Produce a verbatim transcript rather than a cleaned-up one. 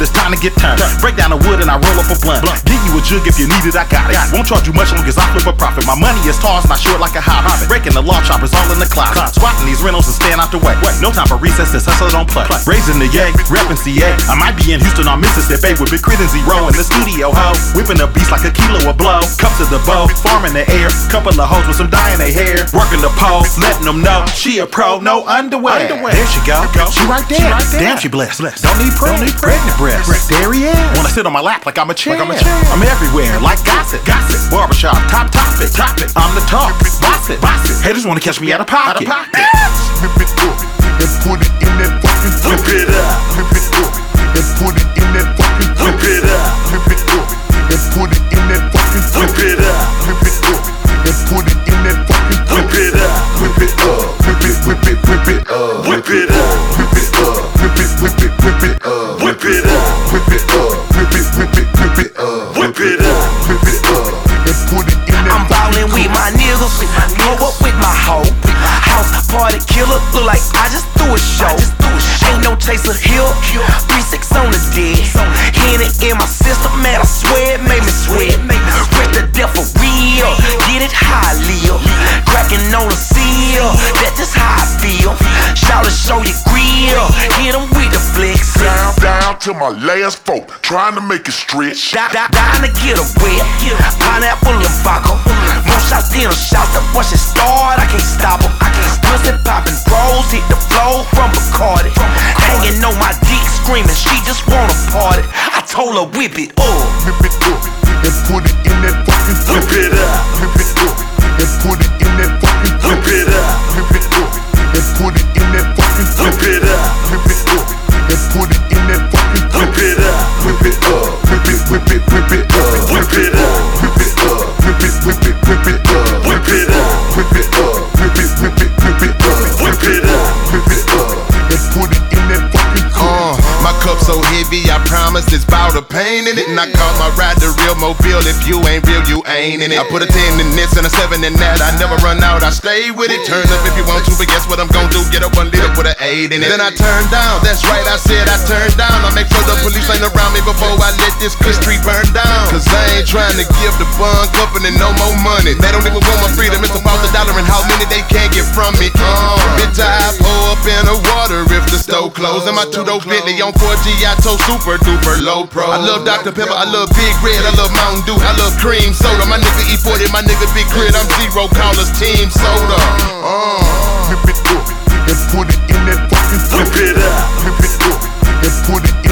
it's time to get turned. Break down the wood and I roll up a blunt. Give you a jug if you need it, I got it. Won't charge you much long as I flip a profit. My money is tall and I short like a hobbit. Breaking the law, choppers all in the closet. Squatting these rentals and staying out the way. No time for recess, this hustle don't play. Raising the yay, reppin' C A. I might be in Houston or Mississippi with Big Crit and Zero in the studio, ho. Whipping the beats like a kilo of blow. Cups of the bow, farm in the air. Couple of hoes with some dye in their hair. Working the pole, letting them know she a pro, no underwear. underwear. There she go, she right there. She right there. Damn, she blessed. blessed. Don't need preg, don't need pregnant breasts. There he is. Wanna sit on my lap like I'm a chair. Like I'm, a chair. I'm everywhere, like gossip. Gossip. Barbershop, top topic. Topic. I'm the talk. Boss it. Boss it. Haters wanna catch me out of pocket. Out of pocket. Whip it up and put it in that fucking whip it up. Whip it up and put it in that fucking whip it up. Whip it up and put it in that fucking whip it up. Whip it up and put it in that fucking whip it up. Whip it up. Whip it, whip it, whip it up. Whip it up. Whip it up. Whip it, whip it, whip it up. Whip it up. Whip it up. Whip it, whip it, whip it up. Whip it up. Whip it up and put it in that. I'm ballin' with my niggas, blow up with my hoe. House party killer, look like I just threw a show. Ain't no chaser here, three six on the dead. Henny in my system, man, I swear it made me sweat. Rip the death for real, get it how I live. Cracking on the seal, that's just how I feel. Shout to show your grill, hit 'em with the flex. Down, down to my last folk, trying to make it stretch. Down, down, down to get a wet, pineapple and vodka. More shots than a shot, the watch it start, I can't stop 'em. I can't stop it. Poppin' bros, hit the flow from Bacardi. Hanging on my dick, screaming, she just wanna party. I told her whip it up, whip it up, and put it in that fucking whip it up. Whip it up, and put it in that fucking whip it up. Whip it up, and put it in that fucking whip it up. Whip it up, and put it in that fucking whip it up. Whip it up, whip it, whip it, whip it up. Whip it up, whip it up, whip it, whip it, whip it up. Whip it up, whip it up, whip it, whip it, whip it up. Whip it up, whip it up, and put it in that fucking uh, my cup so heavy, I promise it's bout of pain in it. And I call my ride the real mobile. If you ain't real, you ain't in it. I put a ten in this and a seven in that. I never run out, I stay with it. Turn up if you want to, but guess what I'm gon' do? Get a one liter, put an eight in it. Then I turn down, that's right, I said I turn down. I make sure the police ain't around me before I let this good street burn down. Cause I ain't trying to give the bun company no more money. They don't even want my freedom, it's about the dollar and how many they can't get from me. Uh, bitch, I pour up in the water if the stove closed. And my two-door Bentley on four G, I told super duper low pro. I love Doctor Pepper, I love Big Red, I love Mountain Dew, I love cream soda. My nigga E forty, my nigga Big Crit, I'm Zero Callers Team Soda. Uh. Whip it up and put it in that fucking whip it up. Whip it up and put it